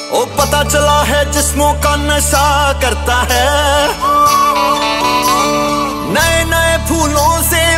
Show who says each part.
Speaker 1: ओ पता चला है जिस्मों का नशा करता है, नए नए फूलों से